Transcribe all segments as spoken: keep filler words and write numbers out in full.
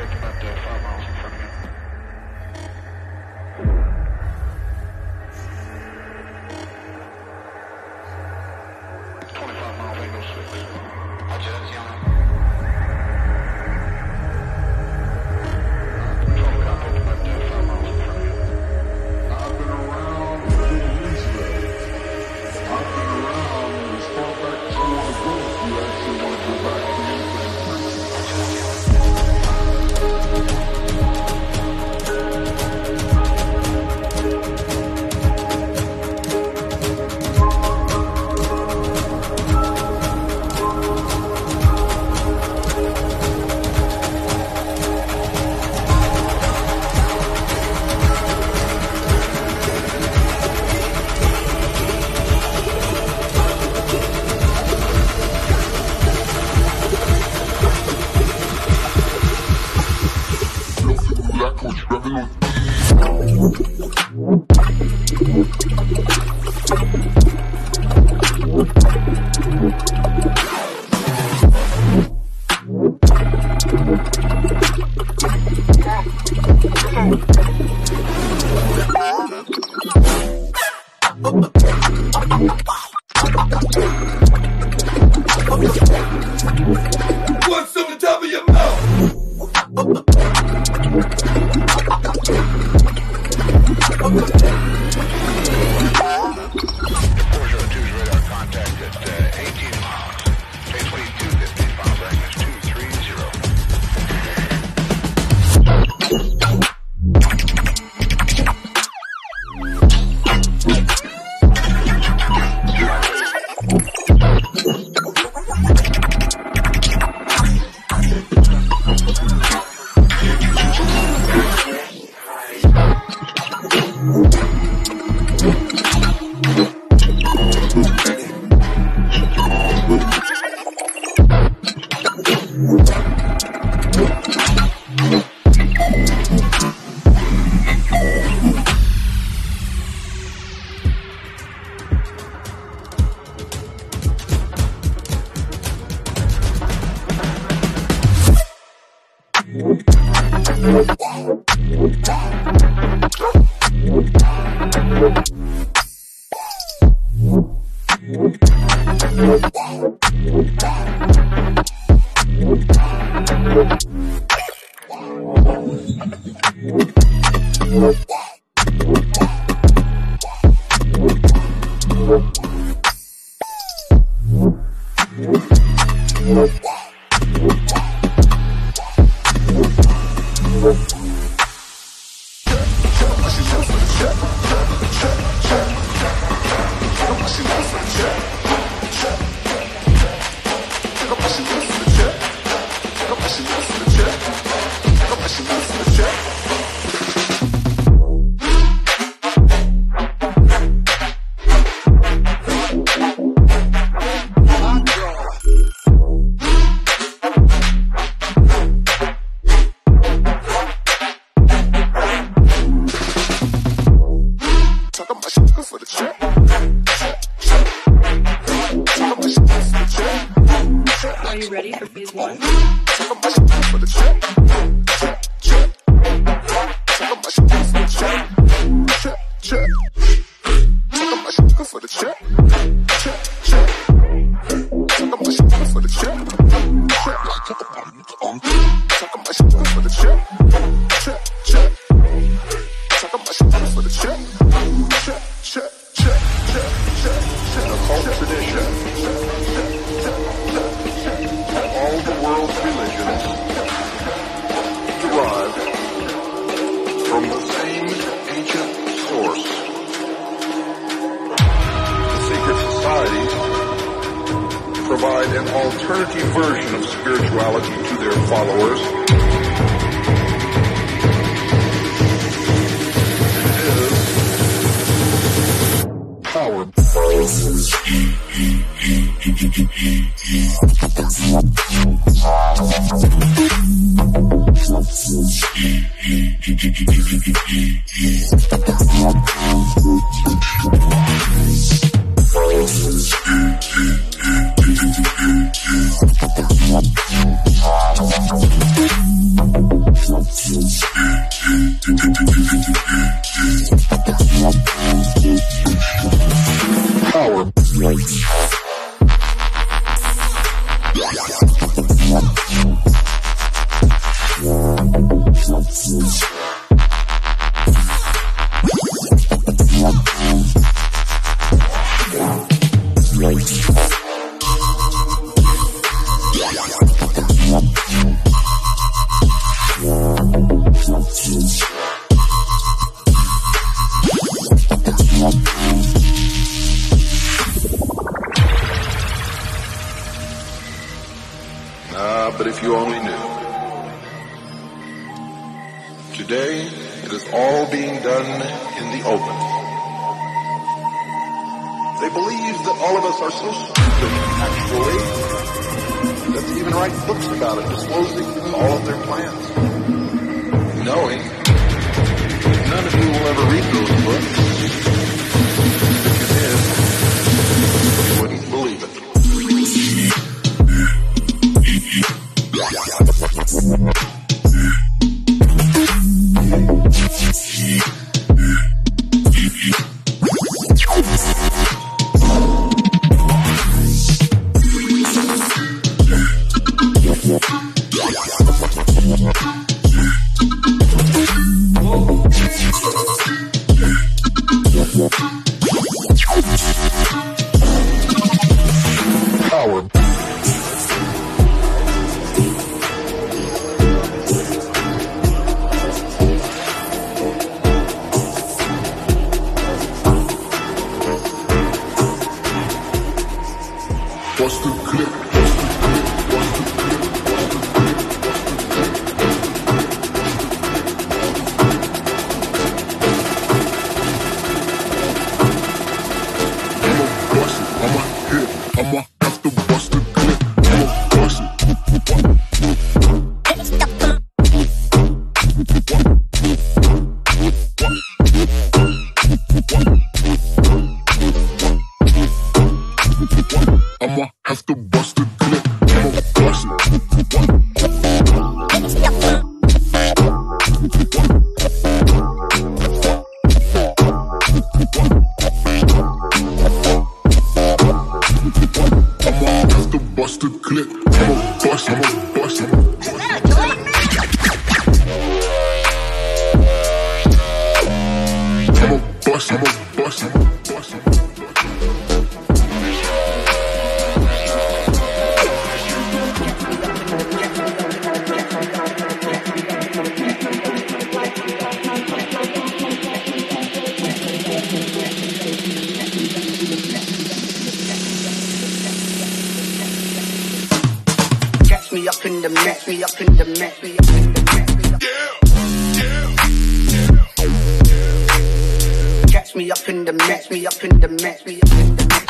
What's on the top of your mouth? Are you ready for phase one? Provide an alternative version of spirituality to their followers. It is power. Ah, but if you only knew. Today, it is all being done in the open. They believe that all of us are so stupid, actually, that they even write books about it, disclosing all of their plans. Knowing none of you will ever read those books. If you did, you wouldn't believe it. Power. What's the clip? What's the clip? What's the clip? What's the clip? I'ma bust it. I'ma hit. I'ma have to bust the clip. I'ma bust it. I'ma have to bust the clip. I'ma bust it. I'ma have to bust the clip. I'ma bust, I'ma bust, I'ma bust. I'ma bust, I'ma bust, I'ma bust, I'ma bust. Catch me up in the mess, me up in the mess, me up in the mess, me up. Catch me up in the mess, me up in the mess, me up in the mess.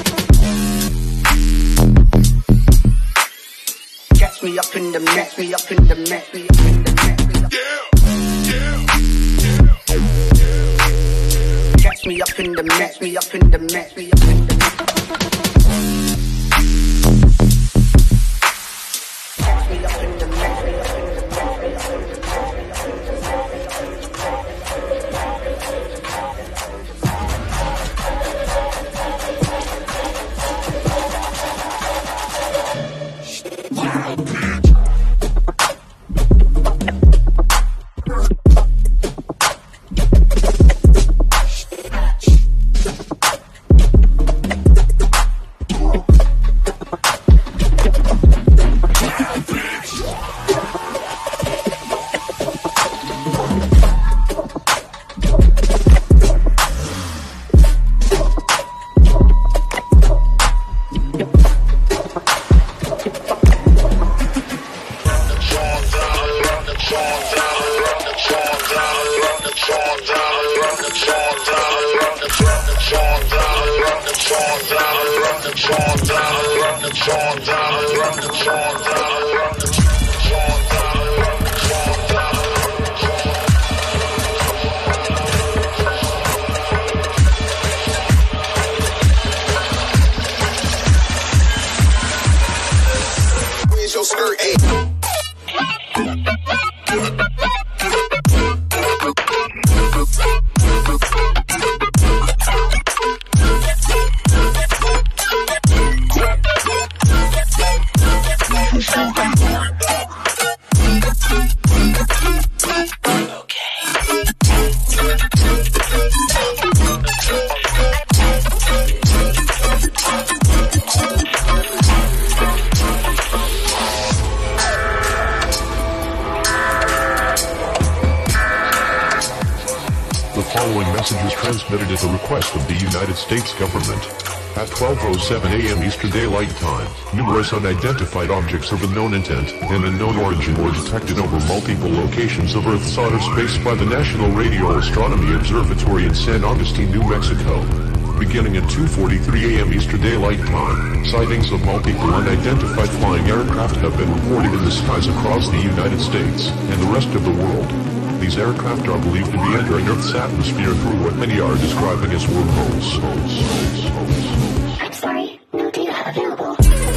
Catch me up in the mess, me up in the mess, me up in the mess, me up. Catch me up in the mess, me up in the mess, me up in the mess. Where's your skirt, eh? following message is transmitted at the request of the United States government. At twelve oh seven a m Eastern Daylight Time, numerous unidentified objects of unknown intent and unknown origin were detected over multiple locations of Earth's outer space by the National Radio Astronomy Observatory in San Agustin, New Mexico. Beginning at two forty-three a m Eastern Daylight Time, sightings of multiple unidentified flying aircraft have been reported in the skies across the United States and the rest of the world. These aircraft are believed to be entering Earth's atmosphere through what many are describing as wormholes. I'm sorry, no data available.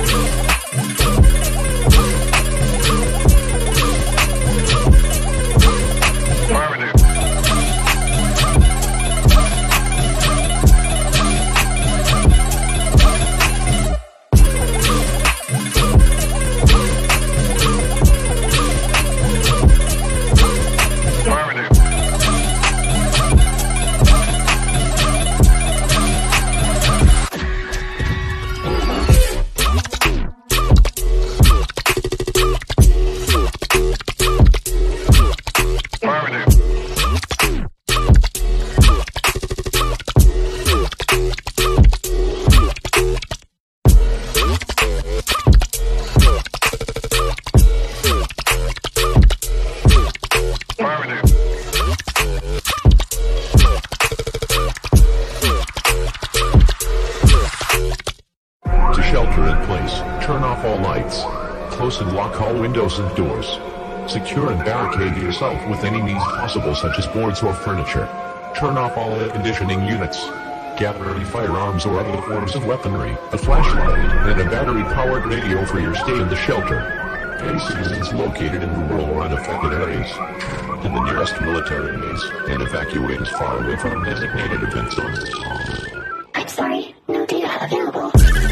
Windows and doors. Secure and barricade yourself with any means possible, such as boards or furniture. Turn off all air conditioning units. Gather any firearms or other forms of weaponry, a flashlight, and a battery-powered radio for your stay in the shelter. Any citizens located in rural or unaffected areas to the nearest military base and evacuate as far away from designated event zones as possible. I'm sorry, no data available.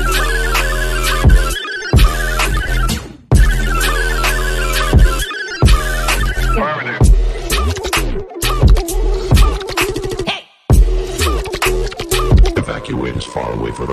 Evacuate as far away from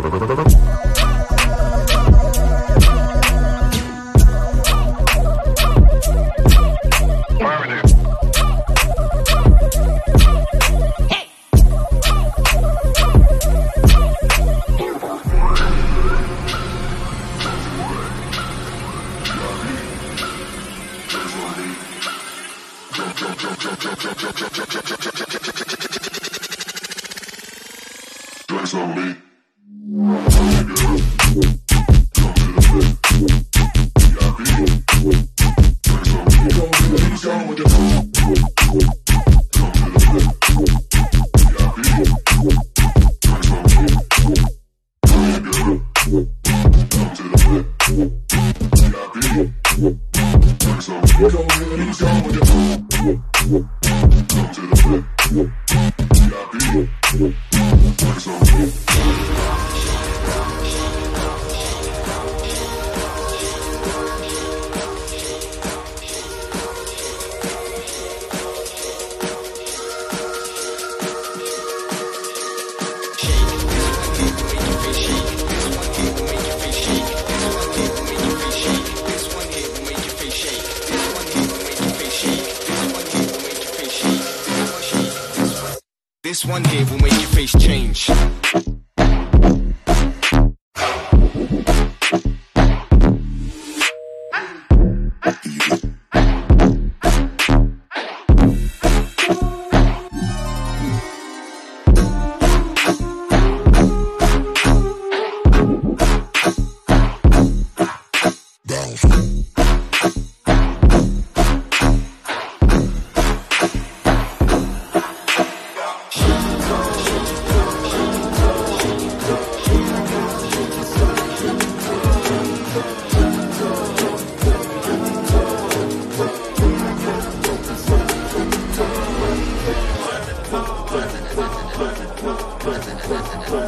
This one here will make your face change.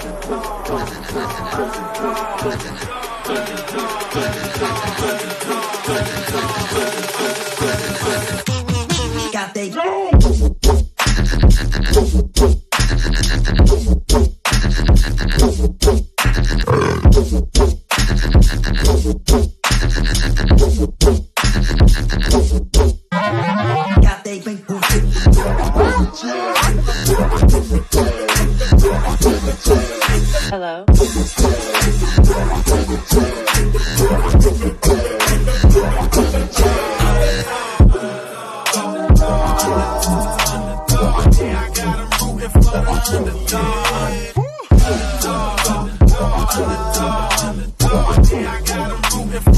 Thank you.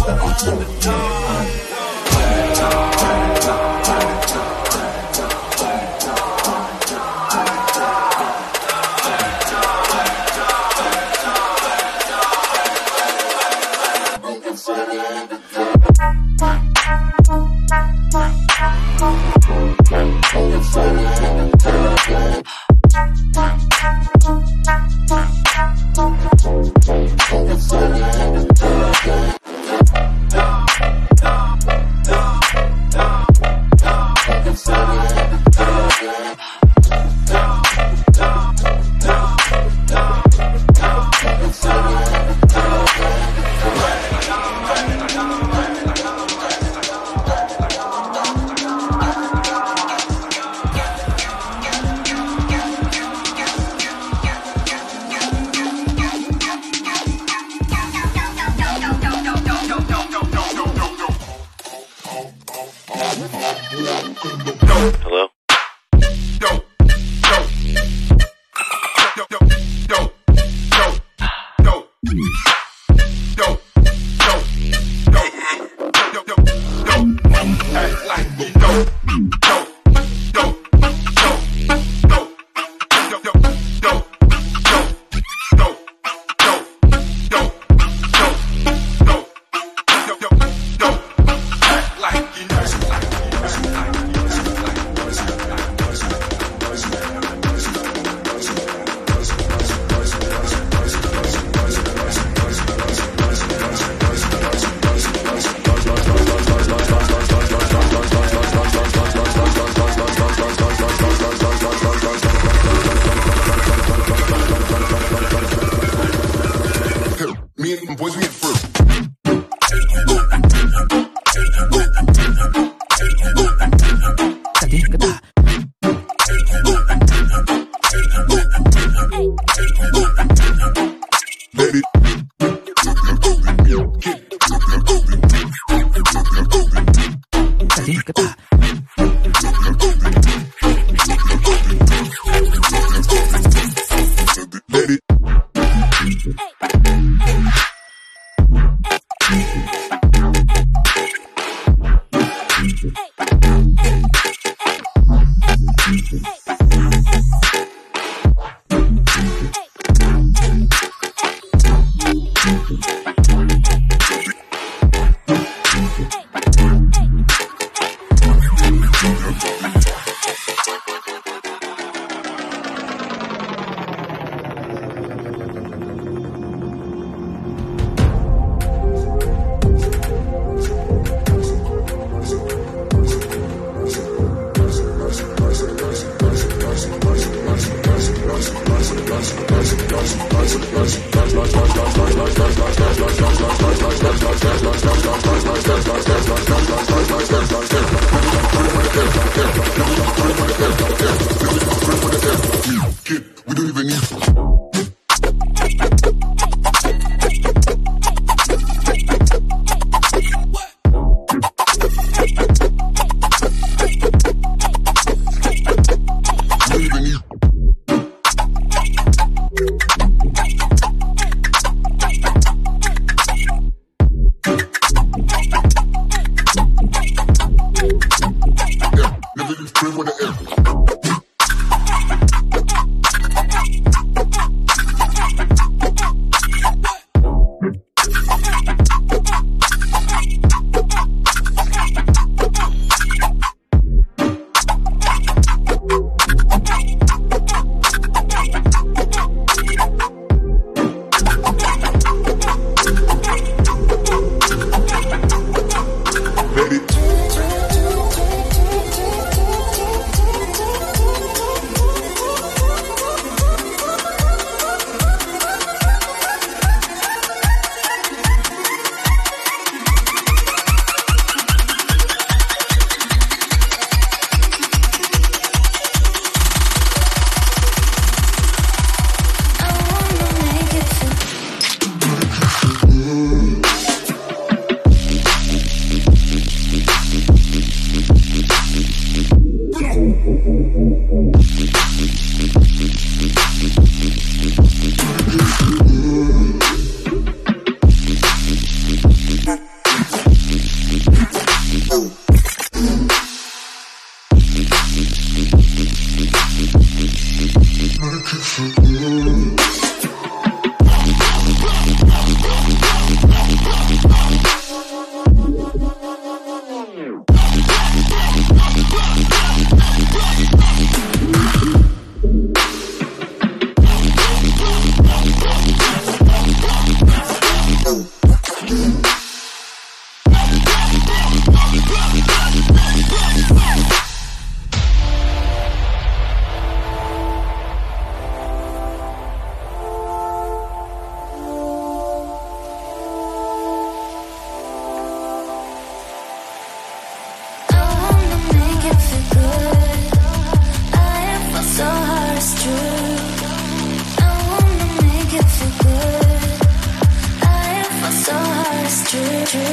Hello? Yo, yo, yo, yo, yo, yo, yo, yo, yo, yo, yo, yo, yo, act like you know, yo, yo, yo, yo, yo, yo, yo, yo, yo, yo, yo, yo, yo, yo, act like you know. Me and them boys, we in first. Baby. Baby.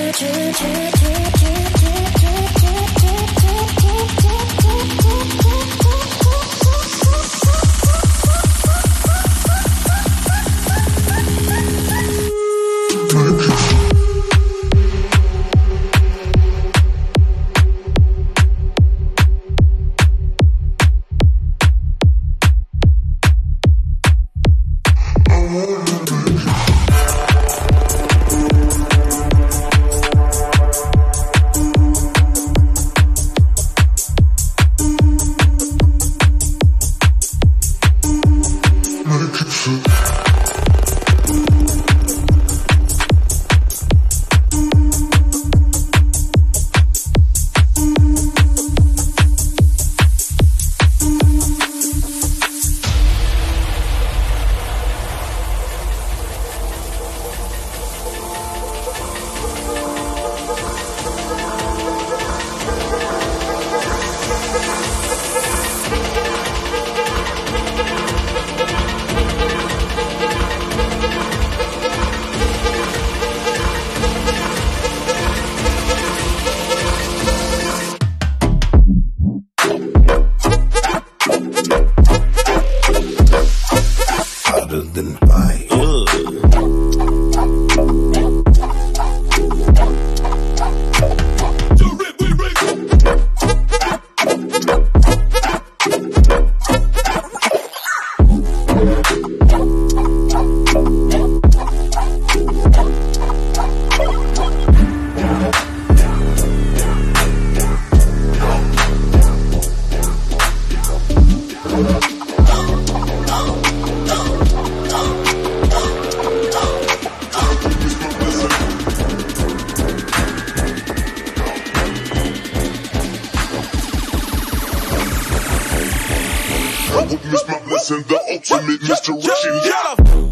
Witness my blessing, the ultimate misdirection.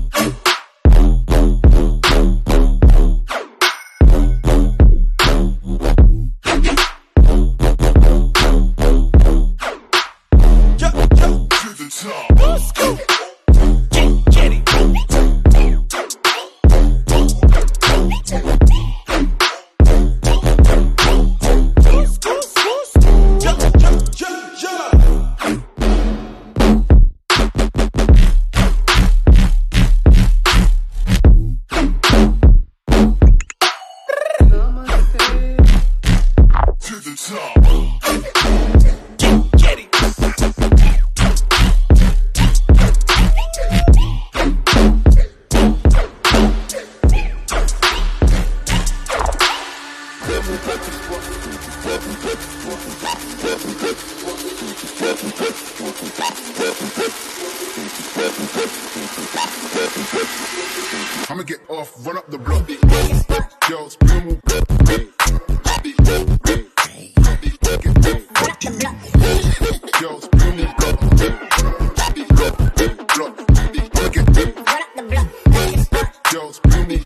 I'ma get off, run up the block. Yo, spin move. Yo, spin move. Yo, spin move.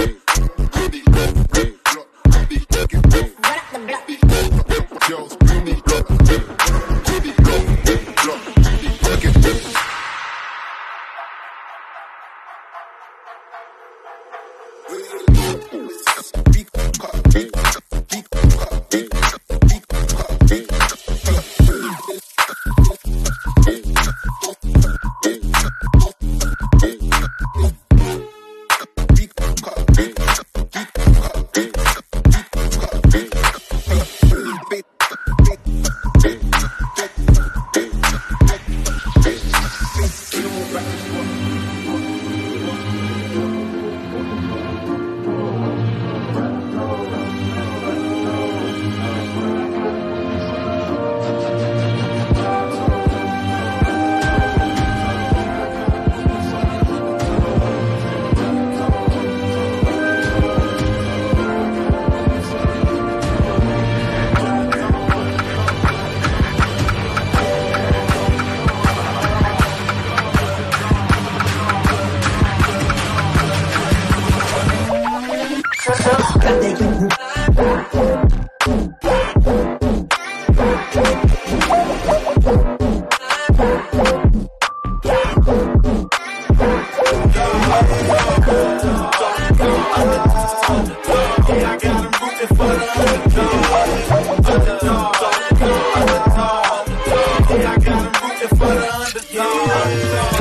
Yo, spin me. I got him. rooting for the underdog. Underdog. Underdog. Yeah, I got them rooting for the underdog.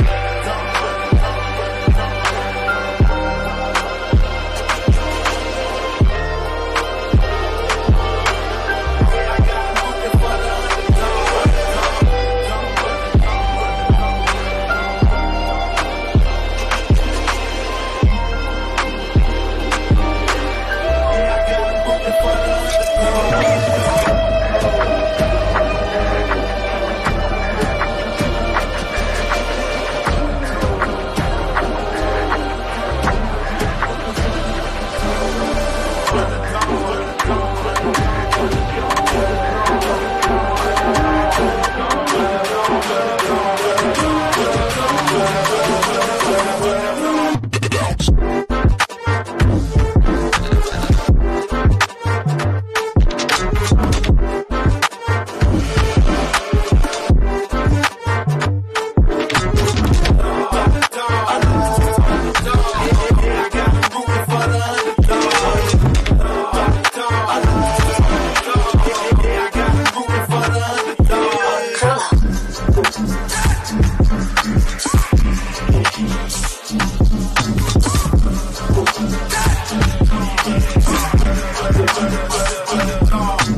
Underdog.